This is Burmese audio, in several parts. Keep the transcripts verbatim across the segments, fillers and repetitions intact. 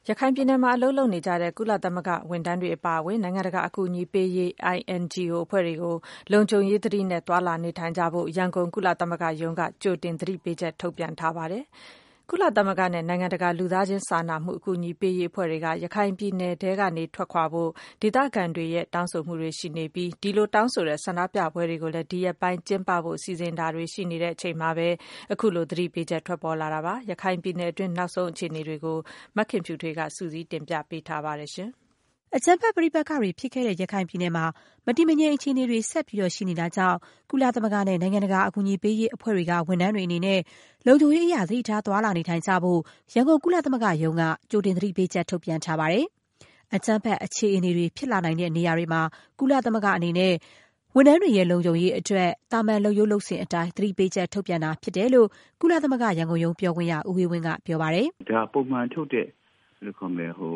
ရခိုင်ပြည်နယ်မှာအလုပ်လုပ်နေကြတဲ့ကုလသမဂ္ဂဝန်ထမ်းတွေအပါအဝင်နိုင်ငံတကာအကူအညီပေးရေး I N G O အဖွဲ့တွေကိုလုံခြုံရေးသတိနဲ့သွားလာနေထိုင်ကြဖို့ရန်ကုန်ကုလသမဂ္ဂရုံးကကြိုတင်သတိပေးချက်ထုတ်ပြန်ထားပါတယ်။ကုလသမဂ္ဂနဲ့နိုင်ငံတကာလူသားချင်းစာနာမှုအကူအညီပေးရေးအဖွဲ့တွေကရခိုင်ပြည်နယ်ထဲကနေထွက်ခွာဖို့ဒေသခံတွေရဲ့တောင်းဆိုမှုတွေရှိနေပြီးဒီလိုတောင်းဆိုတဲ့ဆန္ဒပြပွဲတွေကိုလည်းဒီရက်ပိုင်းကျင်းပဖို့စီစဉ်တာတွေရှိနေတဲ့အချိန်မှာပဲအခုလိုသတိပေးချက်ထွက်ပေါ်လာတာပါ။ရခိုင်ပြည်နယ်အတွင်းနောက်ဆုံးအခြေအနေတွေကိုမခင်ဖြူထွေးကစူးစီးတင်ပြပေးထားပါတယ်ရှင်။အကြမ်းဖက်ပဋိပက္ခတွေဖြစ်ခဲ့တဲ့ရခိုင်ပြည်နယ်မှာမတည်မငြိမ်အခြေအနေတွေဆက်ပြီးရှိနေတာကြောင့်ကုလသမဂ္ဂနဲ့နိုင်ငံတကာအကူအညီပေးရေးအဖွဲ့တွေကဝန်ထမ်းတွေအနေနဲ့လုံခြုံရေးအရာသတိထားသွားလာနေထိုင်ကြဖို့ရန်ကုန်ကုလသမဂ္ဂရုံးကကြိုတင်သတိပေးချက်ထုတ်ပြန်ထားပါတယ်။အကြမ်းဖက်အခြေအနေတွေဖြစ်လာနိုင်တဲ့နေရာတွေမှာကုလသမဂ္ဂအနေနဲ့ဝန်ထမ်းတွေရဲ့လုံခြုံရေးအတွက်တာမန်လုပ်ရိုးလုပ်စဉ်အတိုင်းသတိပေးချက်ထုတ်ပြန်တာဖြစ်တယ်လို့ကုလသမဂ္ဂရန်ကုန်ရုံးပြောခွင့်ရဦးဝေဝင်းကပြောပါတယ်။ဒါပုံမှန်ထုတ်တဲ့ဘယ်လိုခေါ်မလဲဟို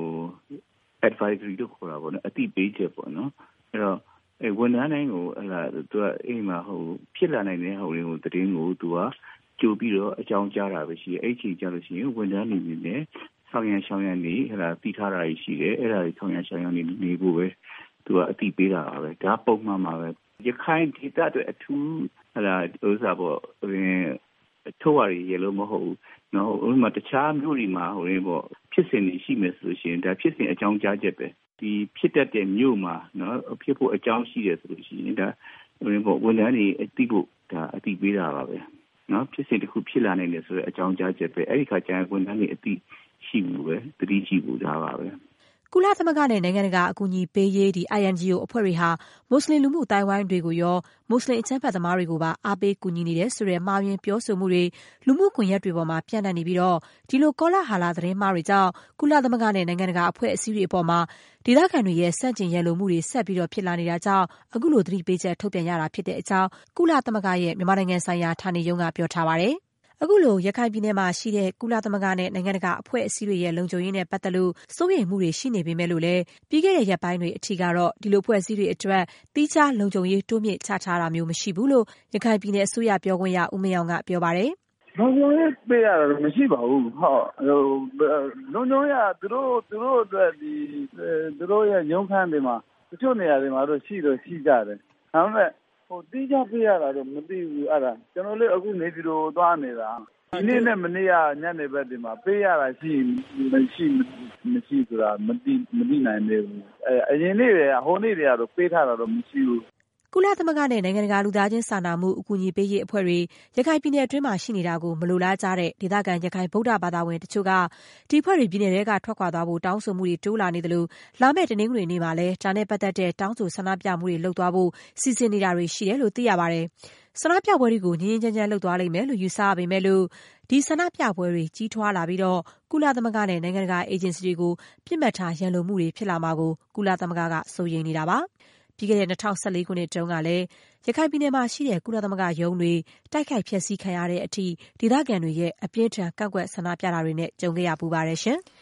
advisory လို့ခေါ်တာပေါ့နော်အတိပေးချက်ပေါ့နော်အဲ့တော့အဲဝန်ထမ်းတိုင်းကိုအဲ့ဒါသူကအိမ်မှာဟိုဖြစ်လာနိုင်တဲ့ဟိုတွေကိုတည်င်းကိုသူကကြိုပြီးတော့အကြောင်းကြားတာပဲရှိတယ်အဲ့ချိန်ကြလို့ရှိရင်ဝန်ထမ်းတွေနေနဲ့ဆောင်ရန်ဆောင်ရန်နေအဲ့ဒါပြီးထားတာရှိတယ်အဲ့ဒါတွေဆောင်ရန်ဆောင်ရန်နေနေဖို့ပဲသူကအတိပေးတာပါပဲဒါပုံမှန်ပါပဲရခိုင်ဒေသအတွက်အထူးအဲ့ဒါဥစ္စာပေါ့ထိုးရရလို့မဟုတ်ဘူးနော်ဥပမာတခြားမျိုးတွေမှာဟိုရင်းပေါ့ဖြစ်စဉ်တွေရှိမယ်ဆိုလို့ရှိရင်ဒါဖြစ်စဉ်အကြောင်းကြားချက်ပဲဒီဖြစ်တတ်တဲ့မျိုးမှာနော်ဖြစ်ဖို့အကြောင်းရှိတယ်ဆိုလို့ရှိရင်ဒါဟိုရင်းပေါ့ဝန်ထမ်းတွေအတိဖို့ဒါအတိပေးတာပါပဲနော်ဖြစ်စဉ်တစ်ခုဖြစ်လာနိုင်တယ်ဆိုတဲ့အကြောင်းကြားချက်ပဲအဲ့ဒီခါကျရင်ဝန်ထမ်းတွေအတိရှိဘူးပဲတတိရှိဘူးဒါပါပဲကုလသမဂ္ဂနဲ့နိုင်ငံတကာအကူအညီပေးရေးဒီ I N G O အဖွဲ့တွေဟာမွတ်စလင်လူမှုအတိုင်းဝိုင်းတွေကိုရောမွတ်စလင်အချမ်းဖတ်သမားတွေကိုပါအားပေးကူညီနေတယ်ဆိုတဲ့မှားယွင်းပြောဆိုမှုတွေလူမှုကွန်ရက်တွေပေါ်မှာပြန့်နှံ့နေပြီးတော့ဒီလိုကောလာဟလသတင်းမှားတွေကြောင့်ကုလသမဂ္ဂနဲ့နိုင်ငံတကာအဖွဲ့အစည်းတွေအပေါ်မှာဒေသခံတွေရဲ့စန့်ကျင်ရန်လိုမှုတွေဆက်ပြီးတော့ဖြစ်လာနေတာကြောင့်အခုလိုသတိပေးချက်ထုတ်ပြန်ရတာဖြစ်တဲ့အကြောင်းကုလသမဂ္ဂရဲ့မြန်မာနိုင်ငံဆိုင်ရာဌာနေရုံးကပြောထားပါတယ်။အခုလိုရခိုင်ပြည်နယ်မှာရှိတဲ့ကုလသမဂ္ဂနဲ့နိုင်ငံတကာအဖွဲ့အစည်းတွေရဲ့လုံခြုံရေးနဲ့ပတ်သက်လို့စိုးရိမ်မှုတွေရှိနေပေမဲ့လို့လည်းပြီးခဲ့တဲ့ရက်ပိုင်းတွေအထိကတော့ဒီလိုအဖွဲ့အစည်းတွေအတွက်တိကျလုံခြုံရေးတိုးမြင့်ချထားတာမျိုးမရှိဘူးလို့ရခိုင်ပြည်နယ်အစိုးရပြောခွင့်ရဦးမင်းအောင်ကပြောပါတယ်။လုံခြုံရေးပေးရတာမရှိပါဘူး။ဟုတ်လုံခြုံရေးကသူတို့သူတို့အတွက်ဒီသူတို့ရဲ့ရုံးခန်းတွေမှာတချို့နေရာတွေမှာတော့ရှိတော့ရှိကြတယ်။ဒါပေမဲ့ဟိုတိကျပေးရတာတော့မသိဘူးအဲ့ဒါကျွန်တော်လည်းအခုနေပြီးတော့သွားနေတာဒီနေ့နဲ့မနေ့ကညနေဘက်ဒီမှာပေးရတာရှိမရှိမရှိဆိုတာမသိမသိနိုင်သေးဘူးအဲအရင်နေ့တွေကဟိုနေ့တွေကတော့ပေးထားတာတော့မရှိဘူးကုလသမဂ္ဂနဲ့နိုင်ငံတကာလူသားချင်းစာနာမှုအကူအညီပေးရေးအဖွဲ့တွေရခိုင်ပြည်နယ်အတွင်းမှာရှိနေတာကိုမလိုလားကြတဲ့ဒေသခံရခိုင်ဗုဒ္ဓဘာသာဝင်တချို့ကဒီအဖွဲ့တွေပြည်နယ်တွေကထွက်ခွာသွားဖို့တောင်းဆိုမှုတွေတိုးလာနေတယ်လို့လာမယ့်တနင်္ဂနွေနေ့မှာလည်းဒါနဲ့ပတ်သက်တဲ့တောင်းဆိုဆန္ဒပြမှုတွေလုပ်သွားဖို့စီစဉ်နေတာတွေရှိတယ်လို့သိရပါတယ်။ဆန္ဒပြပွဲတွေကိုငြင်းငြင်းချမ်းချမ်းလုပ်သွားလိမ့်မယ်လို့ယူဆရပေမဲ့လို့ဒီဆန္ဒပြပွဲတွေကြီးထွားလာပြီးတော့ကုလသမဂ္ဂနဲ့နိုင်ငံတကာအေဂျင်စီတွေကိုပြစ်မှတ်ထားရန်လိုမှုတွေဖြစ်လာမှာကိုကုလသမဂ္ဂကစိုးရိမ်နေတာပါ။ပြီးခဲ့တဲ့၂၀၁၄ခုနှစ်တုန်းကလည်းရခိုင်ပြည်နယ်မှာရှိတဲ့ကုလသမဂ္ဂရုံးတွေတိုက်ခိုက်ဖျက်ဆီးခံရတဲ့အထိဒေသခံတွေရဲ့အပြင်းထန်ကန့်ကွက်ဆန္ဒပြတာတွေနဲ့ကြုံခဲ့ရပူပါတယ်ရှင်။